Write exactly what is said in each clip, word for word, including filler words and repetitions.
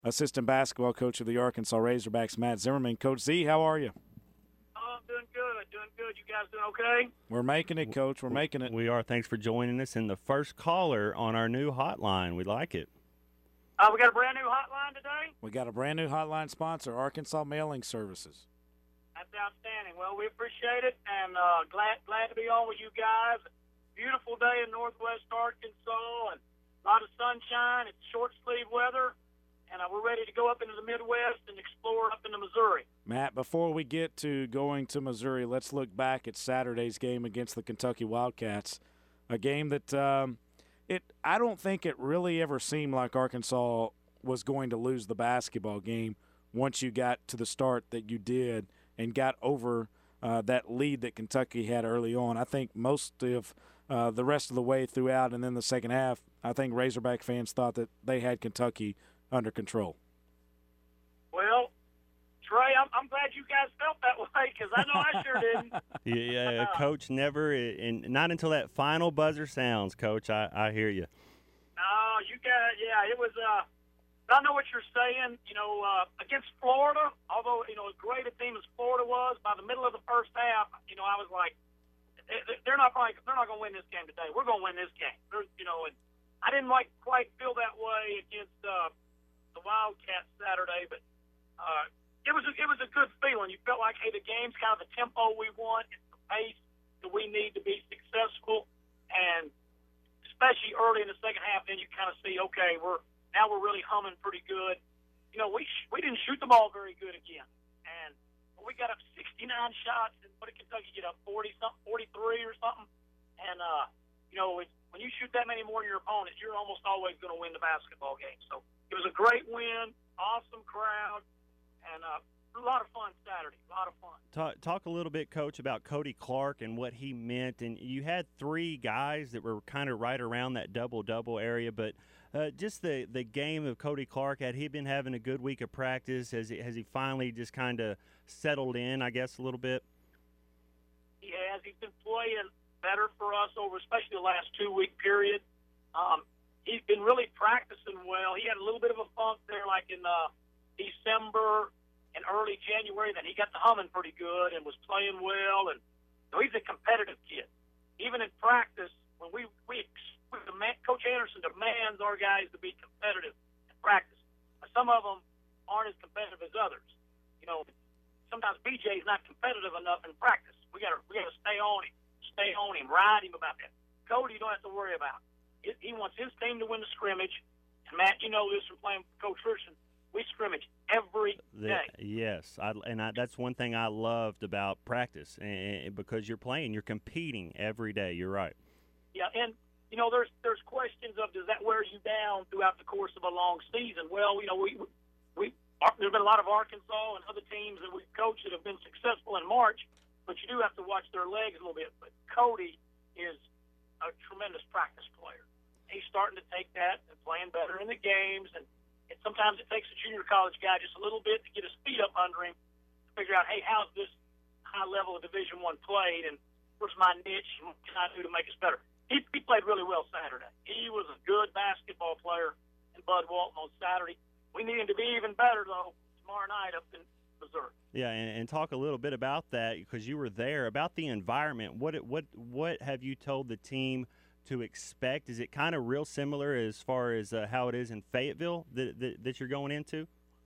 assistant basketball coach of the Arkansas Razorbacks, Matt Zimmerman. Coach Z, how are you? Oh, I'm doing good, doing good. You guys doing okay? We're making it, Coach. We're making it. We are. Thanks for joining us. And the first caller on our new hotline. We like it. Uh, we got a brand new hotline today. We got a brand new hotline sponsor, Arkansas Mailing Services. That's outstanding. Well, we appreciate it, and uh, glad glad to be on with you guys. Beautiful day in Northwest Arkansas, and a lot of sunshine. It's short sleeve weather, and uh, we're ready to go up into the Midwest and explore up into Missouri. Matt, before we get to going to Missouri, let's look back at Saturday's game against the Kentucky Wildcats, a game that um, it I don't think it really ever seemed like Arkansas was going to lose the basketball game once you got to the start that you did and got over uh, that lead that Kentucky had early on. I think most of uh, the rest of the way throughout and then the second half, I think Razorback fans thought that they had Kentucky under control. Well, Trey, I'm, I'm glad you guys felt that way because I know I sure didn't. Yeah, uh, Coach, never, and not until that final buzzer sounds, Coach. I, I hear you. No, you got yeah. It was. Uh, I know what you're saying. You know, uh, against Florida, although you know as great a team as Florida was, by the middle of the first half, you know, I was like, they're not probably they're not going to win this game today. We're going to win this game. There's, you know, and I didn't like quite feel that way against uh, the Wildcats Saturday, but uh, it was a, it was a good feeling. You felt like, hey, the game's kind of the tempo we want, it's the pace that we need to be successful, and especially early in the second half, then you kind of see, okay, we're now we're really humming pretty good. You know, we sh- we didn't shoot the ball very good again, and we got up sixty-nine shots, and what did Kentucky get up, forty something, forty-three or something? And uh, you know, it's, when you shoot that many more than your opponent, you're almost always going to win the basketball game. So it was a great win, awesome crowd, and uh, a lot of fun Saturday, a lot of fun. Talk, talk a little bit, Coach, about Cody Clark and what he meant. And you had three guys that were kind of right around that double-double area, but uh, just the, the game of Cody Clark, had he been having a good week of practice? Has he, has he finally just kind of settled in, I guess, a little bit? He has. He's been playing better for us over especially the last two-week period. Um, he's been really practicing well. He had a little bit of a funk there like in uh, December and early January. Then he got to humming pretty good and was playing well. And so he's a competitive kid. Even in practice, when we, we, we demand, Coach Anderson demands our guys to be competitive in practice. Some of them aren't as competitive as others. You know, sometimes B J's not competitive enough in practice. We got to we got to stay on him. Stay on him, ride him about that. Cody, you don't have to worry about. It, he wants his team to win the scrimmage. And, Matt, you know this from playing with Coach Richardson. We scrimmage every day. The, yes, I, and I, that's one thing I loved about practice, and, because you're playing, you're competing every day. You're right. Yeah, and, you know, there's there's questions of does that wear you down throughout the course of a long season? Well, you know, we we there's been a lot of Arkansas and other teams that we've coached that have been successful in March, but you do have to watch their legs a little bit. But Cody is a tremendous practice player. He's starting to take that and playing better in the games. And, and sometimes it takes a junior college guy just a little bit to get his feet up under him to figure out, hey, how's this high level of Division One played, and where's my niche, and what can I do to make us better? He, he played really well Saturday. He was a good basketball player in Bud Walton on Saturday. We need him to be even better, though, tomorrow night up in Missouri. Yeah, and, and talk a little bit about that because you were there, about the environment. What what what have you told the team to expect? Is it kind of real similar as far as uh, how it is in Fayetteville that, that, that you're going into?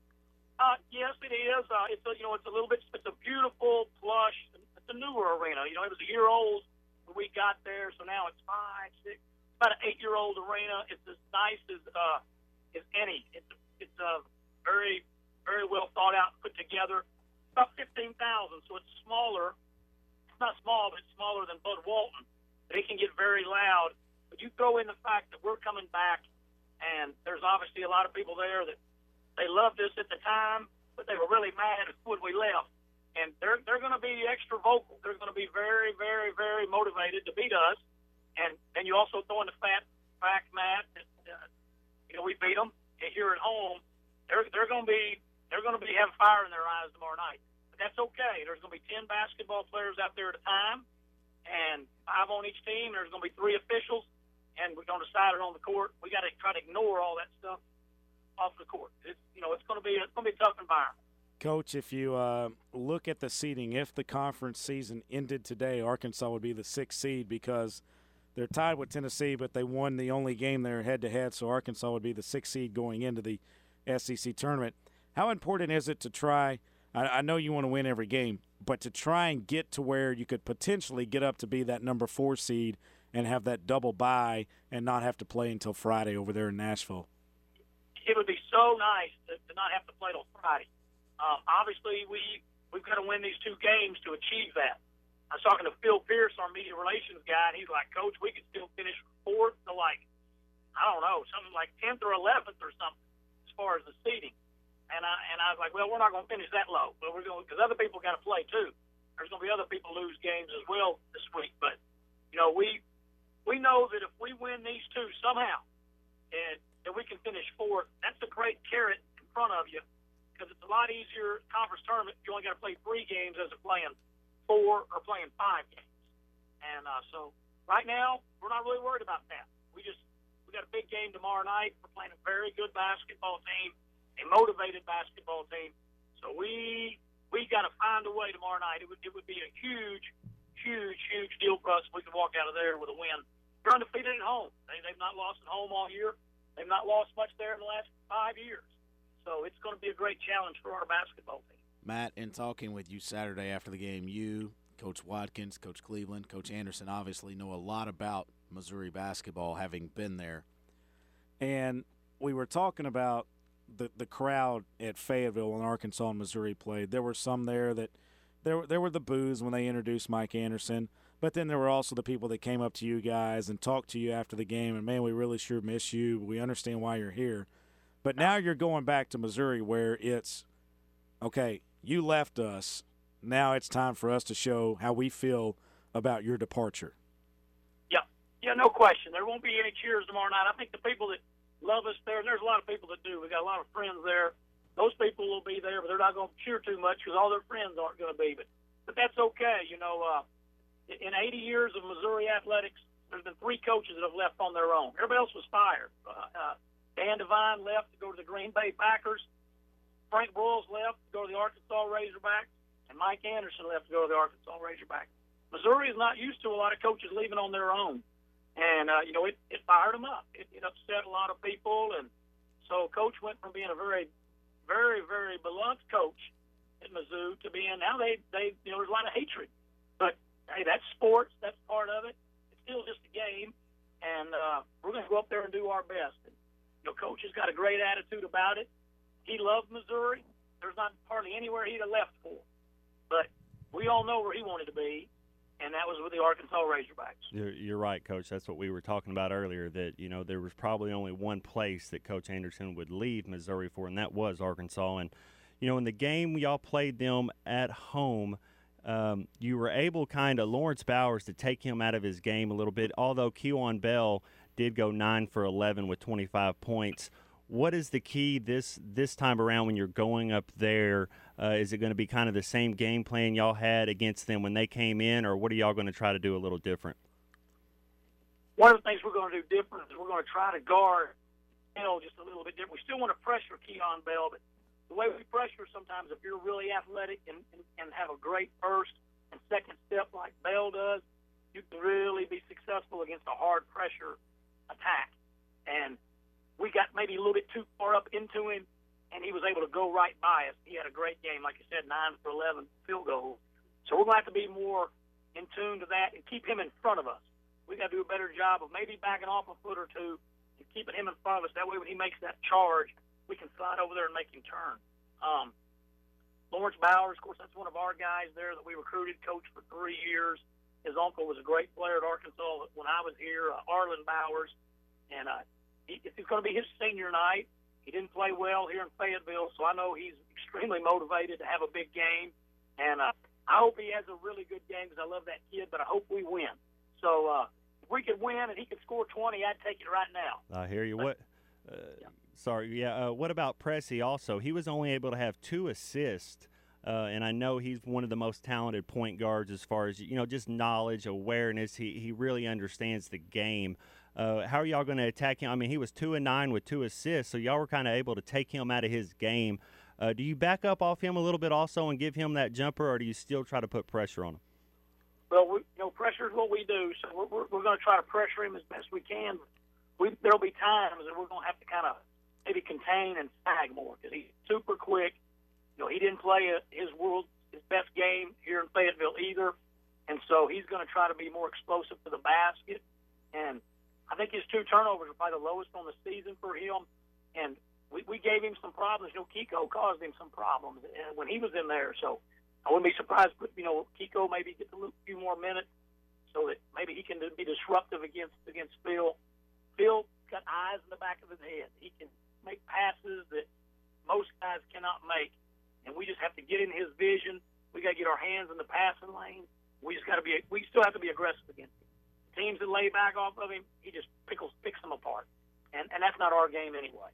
Uh, yes, it is. Uh, it's a, you know, it's a little bit. It's a beautiful, plush. It's a newer arena. You know, it was a year old when we got there, so now it's five, six, about an eight-year-old arena. It's as nice as uh, as any. It's it's a uh, very very well thought out and put together. About fifteen thousand, so it's smaller. It's not small, but it's smaller than Bud Walton. But it can get very loud. But you throw in the fact that we're coming back, and there's obviously a lot of people there that they loved us at the time, but they were really mad when we left. And they're they're going to be extra vocal. They're going to be very, very, very motivated to beat us. And then you also throw in the fact, fact Matt, that uh, you know we beat them here at home. They're they're going to be they're going to be having fire in their eyes tomorrow night. But that's okay. There's going to be ten basketball players out there at a time, and five on each team. There's going to be three officials, and we're going to decide it on the court. We got to try to ignore all that stuff. off the court. It's you know it's going to be it's going to be a tough environment. Coach, if you uh, look at the seeding, if the conference season ended today, Arkansas would be the sixth seed because they're tied with Tennessee, but they won the only game there head-to-head, so Arkansas would be the sixth seed going into the S E C tournament. How important is it to try – I know you want to win every game, but to try and get to where you could potentially get up to be that number four seed and have that double bye and not have to play until Friday over there in Nashville? It would be so nice to, to not have to play till Friday. Um, obviously, we, we've got to win these two games to achieve that. I was talking to Phil Pierce, our media relations guy, and he's like, Coach, we could still finish fourth to, like, I don't know, something like tenth or eleventh or something as far as the seeding. And I and I was like, well, we're not going to finish that low, but we're going because other people got to play too. There's going to be other people lose games as well this week. But you know, we we know that if we win these two somehow, and that we can finish fourth, that's a great carrot in front of you because it's a lot easier conference tournament. You only got to play three games as of playing four or playing five games. And uh, so right now, we're not really worried about that. We just we got a big game tomorrow night. We're playing a very good basketball team. A motivated basketball team. So we we got to find a way tomorrow night. It would it would be a huge, huge, huge deal for us if we could walk out of there with a win. They're undefeated at home. They, they've not lost at home all year. They've not lost much there in the last five years. So it's going to be a great challenge for our basketball team. Matt, in talking with you Saturday after the game, you, Coach Watkins, Coach Cleveland, Coach Anderson obviously know a lot about Missouri basketball, having been there. And we were talking about the the crowd at Fayetteville when Arkansas and Missouri played. There were some there that there there were the boos when they introduced Mike Anderson, but then there were also the people that came up to you guys and talked to you after the game and, man, we really sure miss you. We understand why you're here. But now you're going back to Missouri where it's, okay, you left us. Now it's time for us to show how we feel about your departure. Yeah, yeah, no question. There won't be any cheers tomorrow night. I think the people that love us there, and there's a lot of people that do. We got a lot of friends there. Those people will be there, but they're not going to cheer too much because all their friends aren't going to be. But, but that's okay. You know, uh, in eighty years of Missouri athletics, there's been three coaches that have left on their own. Everybody else was fired. Uh, uh, Dan Devine left to go to the Green Bay Packers. Frank Broyles left to go to the Arkansas Razorbacks. And Mike Anderson left to go to the Arkansas Razorbacks. Missouri is not used to a lot of coaches leaving on their own. And, uh, you know, it, it fired them up. It, it upset a lot of people. And so Coach went from being a very, very, very beloved coach at Mizzou to being now they, they, you know, there's a lot of hatred. But, hey, that's sports. That's part of it. It's still just a game. And uh, we're going to go up there and do our best. And, you know, Coach has got a great attitude about it. He loved Missouri. There's not hardly anywhere he'd have left for. But we all know where he wanted to be. And that was with the Arkansas Razorbacks. You're, you're right, Coach. That's what we were talking about earlier, that, you know, there was probably only one place that Coach Anderson would leave Missouri for, and that was Arkansas. And, you know, in the game y'all played them at home, um, you were able kind of, Lawrence Bowers, to take him out of his game a little bit, although Kewan Bell did go nine for eleven with twenty-five points. What is the key this this time around when you're going up there? Uh, is it going to be kind of the same game plan y'all had against them when they came in, or what are y'all going to try to do a little different? One of the things we're going to do different is we're going to try to guard Bell just a little bit different. We still want to pressure Keon Bell, but the way we pressure sometimes, if you're really athletic and, and, and have a great first and second step like Bell does, you can really be successful against a hard pressure attack. And we got maybe a little bit too far up into him, and he was able to go right by us. He had a great game, like you said, nine for eleven field goals. So we're going to have to be more in tune to that and keep him in front of us. We got to do a better job of maybe backing off a foot or two and keeping him in front of us. That way, when he makes that charge, we can slide over there and make him turn. Um, Lawrence Bowers, of course, that's one of our guys there that we recruited, coached for three years. His uncle was a great player at Arkansas when I was here, uh, Arlen Bowers. And uh, he, it's going to be his senior night. He didn't play well here in Fayetteville, so I know he's extremely motivated to have a big game. And uh, I hope he has a really good game because I love that kid, but I hope we win. So uh, if we could win and he could score twenty, I'd take it right now. I hear you. What? Uh, yeah. Sorry, yeah. Uh, what about Pressey also? He was only able to have two assists, uh, and I know he's one of the most talented point guards as far as, you know, just knowledge, awareness. He he really understands the game. Uh, how are y'all going to attack him? I mean, he was two and nine with two assists, so y'all were kind of able to take him out of his game. Uh, do you back up off him a little bit also and give him that jumper, or do you still try to put pressure on him? Well, we, you know, pressure is what we do, so we're, we're, we're going to try to pressure him as best we can. We, there'll be times that we're going to have to kind of maybe contain and sag more because he's super quick. You know, he didn't play a, his world his best game here in Fayetteville either, and so he's going to try to be more explosive to the basket. And I think his two turnovers are probably the lowest on the season for him. And we, we gave him some problems. You know, Kiko caused him some problems when he was in there. So I wouldn't be surprised, but, you know, Kiko maybe gets a little, few more minutes so that maybe he can be disruptive against against Phil. Phil got eyes in the back of his head. He can make passes that most guys cannot make. And we just have to get in his vision. We got to get our hands in the passing lane. We just got to be. We still have to be aggressive against him. Teams that lay back off of him, he just pickles, picks them apart, and and that's not our game anyway.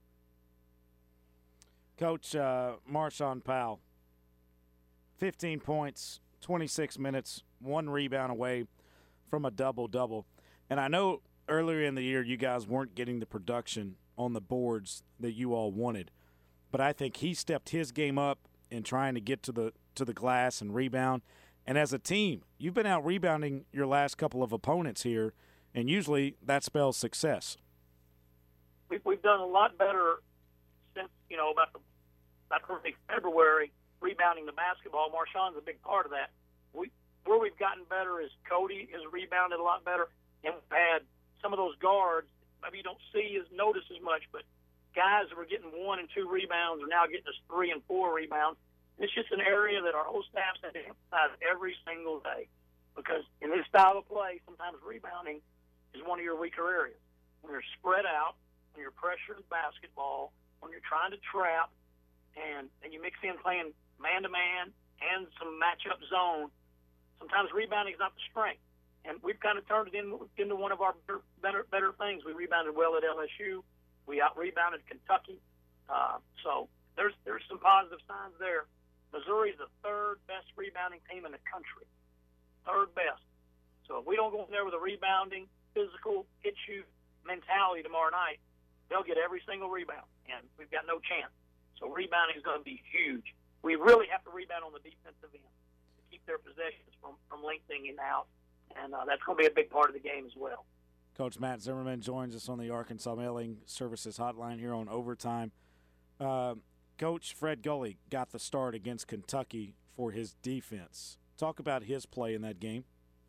Coach uh, Marshawn Powell, fifteen points, twenty-six minutes, one rebound away from a double-double. And I know earlier in the year you guys weren't getting the production on the boards that you all wanted, but I think he stepped his game up in trying to get to the to the glass and rebound. And as a team, you've been out rebounding your last couple of opponents here, and usually that spells success. We've, we've done a lot better since, you know, about, the, about early February, rebounding the basketball. Marshawn's a big part of that. We Where we've gotten better is Cody has rebounded a lot better, and we've had some of those guards, maybe you don't see as notice as much, but guys that were getting one and two rebounds are now getting us three and four rebounds. It's just an area that our whole staff's had to emphasize every single day because in this style of play, sometimes rebounding is one of your weaker areas. When you're spread out, when you're pressured basketball, when you're trying to trap, and, and you mix in playing man-to-man and some matchup zone, sometimes rebounding is not the strength. And we've kind of turned it in, into one of our better, better better things. We rebounded well at L S U. We out-rebounded Kentucky. Uh, so there's there's some positive signs there. Missouri's the third best rebounding team in the country. Third best. So if we don't go in there with a rebounding, physical, hit-you mentality tomorrow night, they'll get every single rebound, and we've got no chance. So rebounding is going to be huge. We really have to rebound on the defensive end to keep their possessions from, from lengthening out, and uh, that's going to be a big part of the game as well. Coach Matt Zimmerman joins us on the Arkansas Mailing Services Hotline here on Overtime. Uh, Coach Fred Gully got the start against Kentucky for his defense. Talk about his play in that game.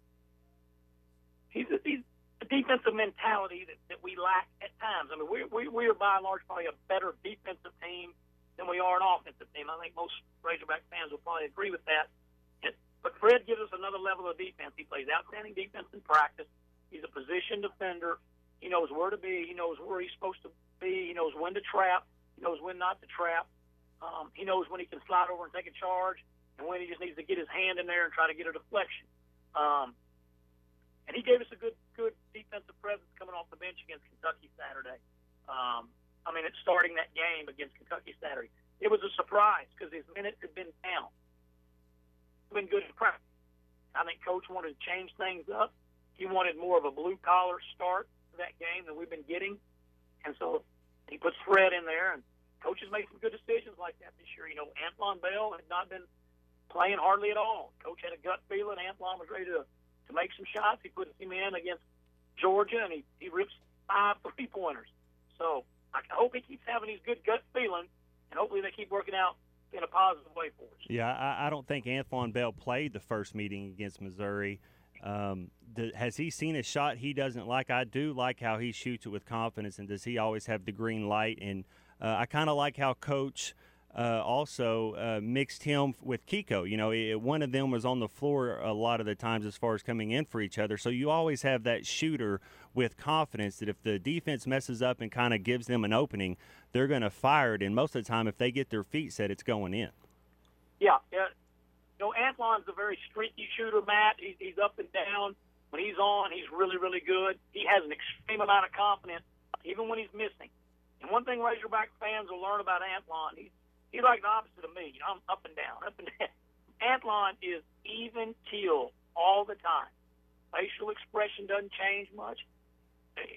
He's a, he's a defensive mentality that, that we lack at times. I mean, we, we, we are by and large probably a better defensive team than we are an offensive team. I think most Razorback fans will probably agree with that. And, but Fred gives us another level of defense. He plays outstanding defense in practice. He's a position defender. He knows where to be. He knows where he's supposed to be. He knows when to trap. He knows when not to trap. Um, he knows when he can slide over and take a charge and when he just needs to get his hand in there and try to get a deflection. Um, and he gave us a good good defensive presence coming off the bench against Kentucky Saturday. Um, I mean, it's starting that game against Kentucky Saturday. It was a surprise because his minutes had been down. He's been good in practice. I think Coach wanted to change things up. He wanted more of a blue-collar start to that game than we've been getting. And so he puts Fred in there, and Coach has made some good decisions like that this year. You know, Antoine Bell had not been playing hardly at all. Coach had a gut feeling. Antoine was ready to, to make some shots. He put him in against Georgia, and he, he rips five three-pointers. So I hope he keeps having his good gut feeling, and hopefully they keep working out in a positive way for us. Yeah, I, I don't think Antoine Bell played the first meeting against Missouri. Um, the, has he seen a shot he doesn't like? I do like how he shoots it with confidence, and does he always have the green light? And uh, I kind of like how Coach uh, also uh, mixed him with Kiko. You know, it, one of them was on the floor a lot of the times as far as coming in for each other. So you always have that shooter with confidence that if the defense messes up and kind of gives them an opening, they're going to fire it. And most of the time, if they get their feet set, it's going in. Yeah, yeah. You know, Antoine's a very streaky shooter, Matt. He's, he's up and down. When he's on, he's really, really good. He has an extreme amount of confidence, even when he's missing. And one thing Razorback fans will learn about Antoine, he's, he's like the opposite of me. You know, I'm up and down, up and down. Antoine is even keel all the time. Facial expression doesn't change much.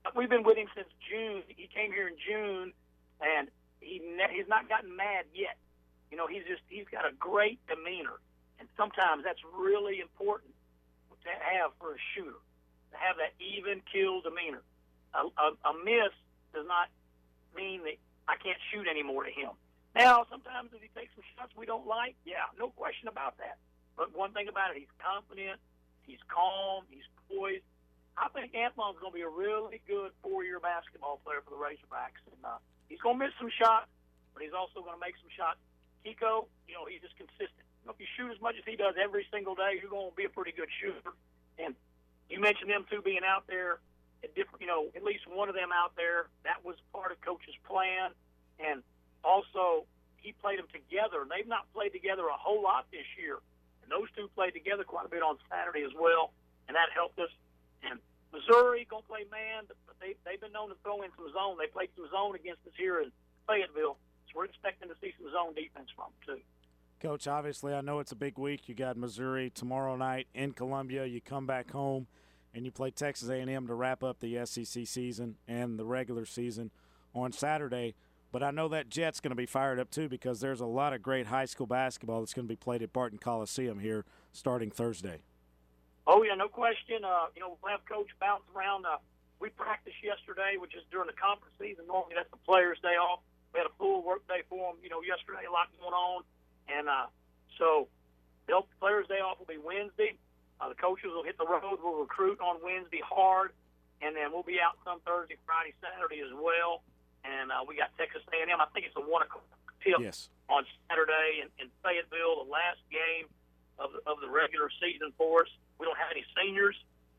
we've been with him since June. He came here in June, and he ne- he's not gotten mad yet. You know, he's just he's got a great demeanor, and sometimes that's really important to have for a shooter, to have that even kill demeanor. A, a, a miss does not mean that I can't shoot anymore to him. Now, sometimes if he takes some shots we don't like, yeah, no question about that. But one thing about it, he's confident, he's calm, he's poised. I think Antoine's going to be a really good four-year basketball player for the Razorbacks. And uh, he's going to miss some shots, but he's also going to make some shots. Kiko, you know, he's just consistent. You know, if you shoot as much as he does every single day, you're going to be a pretty good shooter. And you mentioned them two being out there at different, you know, at least one of them out there. That was part of Coach's plan. And also, he played them together. They've not played together a whole lot this year. And those two played together quite a bit on Saturday as well, and that helped us. And Missouri going to play man, but they, they've been known to throw in some zone. They played some zone against us here in Fayetteville, so we're expecting to see some zone defense from them, too. Coach, obviously, I know it's a big week. You got Missouri tomorrow night in Columbia. You come back home, and you play Texas A and M to wrap up the S E C season and the regular season on Saturday. But I know that Jet's going to be fired up, too, because there's a lot of great high school basketball that's going to be played at Barton Coliseum here starting Thursday. Oh, yeah, no question. Uh, you know, we'll have Coach bounce around. Uh, we practiced yesterday, which is during the conference season. Normally that's the players' day off. We had a full work day for them, you know, yesterday, a lot going on. And uh, so the players' day off will be Wednesday. Uh, the coaches will hit the road. We'll recruit on Wednesday hard. And then we'll be out some Thursday, Friday, Saturday as well. And uh, we got Texas A and M. I think it's a one o'clock tip yes. on Saturday in, in Fayetteville, the last game of the, of the regular season for us. We don't have any seniors,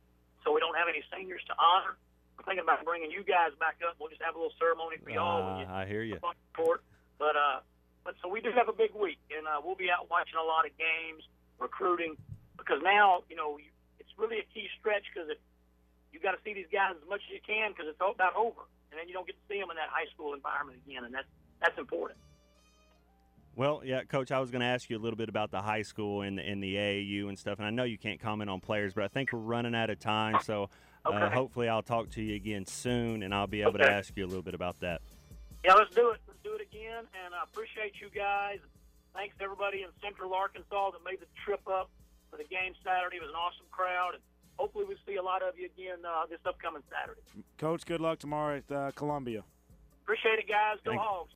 so we don't have any seniors to honor. I'm thinking about bringing you guys back up. We'll just have a little ceremony for y'all. Uh, I hear you. Court. But uh, but so we do have a big week, and uh, we'll be out watching a lot of games, recruiting, because now you know you, it's really a key stretch because you got to see these guys as much as you can because it's about over. And then you don't get to see them in that high school environment again, and that's, that's important. Well, yeah, Coach, I was going to ask you a little bit about the high school and the, and the A A U and stuff, and I know you can't comment on players, but I think we're running out of time, so uh, okay. hopefully I'll talk to you again soon, and I'll be able okay. to ask you a little bit about that. Yeah, let's do it. Let's do it again, and I appreciate you guys. Thanks to everybody in Central Arkansas that made the trip up for the game Saturday. It was an awesome crowd, and hopefully we'll see a lot of you again uh, this upcoming Saturday. Coach, good luck tomorrow at uh, Columbia. Appreciate it, guys. Go Thank, Hogs.